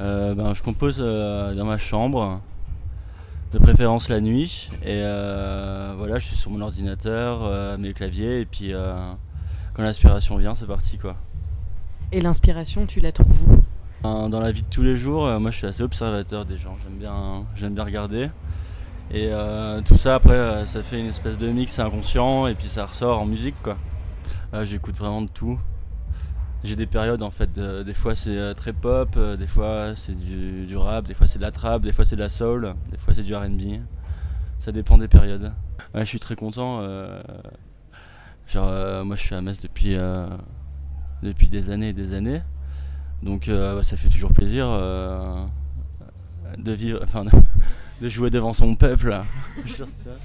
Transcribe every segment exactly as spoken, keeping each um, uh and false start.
Euh, ben, je compose euh, dans ma chambre, de préférence la nuit. Et euh, voilà, je suis sur mon ordinateur, euh, mes claviers, et puis euh, quand l'inspiration vient, c'est parti quoi. Et l'inspiration, tu la trouves où? Dans dans la vie de tous les jours, euh, moi je suis assez observateur des gens, j'aime bien, j'aime bien regarder. Et euh, tout ça après, euh, ça fait une espèce de mix inconscient, et puis ça ressort en musique quoi. Là, j'écoute vraiment de tout. J'ai des périodes en fait, de- des fois c'est euh, très pop, euh, des fois c'est du, du rap, des fois c'est de la trap, des fois c'est de la soul, des fois c'est du R and B. Ça dépend des périodes. Ouais, je suis très content. euh, genre, euh, moi je suis à Metz depuis, euh, depuis des années et des années. Donc euh, bah, ça fait toujours plaisir euh, de vivre, enfin de, de jouer devant son peuple. Genre, tu vois.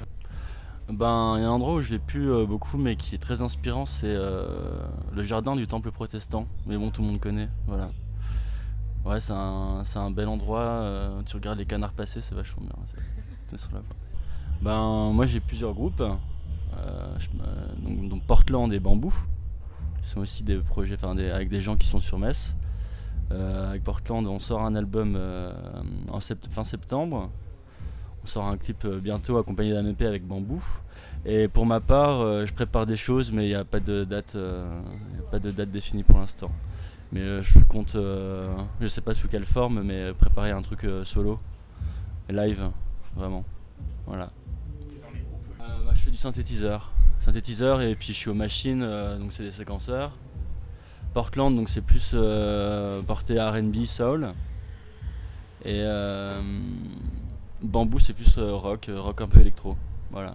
Ben, il y a un endroit où je vais plus euh, beaucoup, mais qui est très inspirant, c'est euh, le jardin du temple protestant. Mais bon, tout le monde connaît, voilà. Ouais, c'est un, c'est un bel endroit. euh, tu regardes les canards passer, c'est vachement bien. C'est- c'est sur la voie. Ben, moi j'ai plusieurs groupes. euh, je me- donc, donc Portland et Bambou, qui sont aussi des projets, enfin des- avec des gens qui sont sur Metz. Euh, avec Portland, on sort un album euh, en sept- fin septembre. On sort un clip euh, bientôt accompagné d'un E P avec Bambou. Et pour ma part, euh, je prépare des choses, mais il n'y a pas de date, euh, y a pas de date définie pour l'instant. Mais euh, je compte, euh, je sais pas sous quelle forme, mais préparer un truc euh, solo, live, vraiment. Voilà. Euh, bah, je fais du synthétiseur. Synthétiseur et puis je suis aux machines, euh, donc c'est des séquenceurs. Portland, donc c'est plus euh, porté R and B, soul. Et euh, Bambou, c'est plus euh, rock, euh, rock un peu électro. Voilà.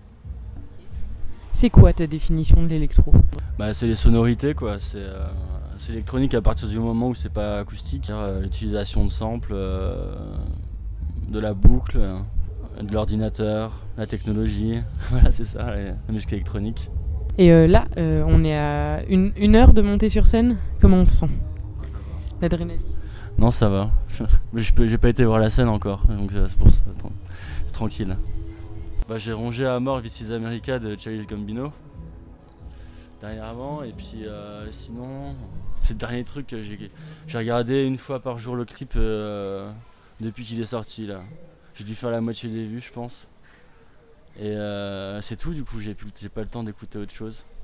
C'est quoi ta définition de l'électro? Bah, c'est les sonorités quoi. C'est euh, c'est électronique à partir du moment où c'est pas acoustique. Euh, L'utilisation de samples, euh, de la boucle, euh, de l'ordinateur, la technologie. Voilà, c'est ça, la la musique électronique. Et euh, là, euh, on est à une, une heure de montée sur scène. Comment on se sent? L'adrénaline. Non, ça va. Mais je peux- j'ai pas été voir la scène encore, donc euh, c'est pour ça. Attends, c'est tranquille. Bah, j'ai rongé à mort This is America de Childish Gambino dernièrement, et puis euh, sinon, c'est le dernier truc que j'ai j'ai regardé une fois par jour le clip euh, depuis qu'il est sorti là. J'ai dû faire la moitié des vues, je pense. Et euh, c'est tout, du coup, j'ai plus- j'ai pas le temps d'écouter autre chose.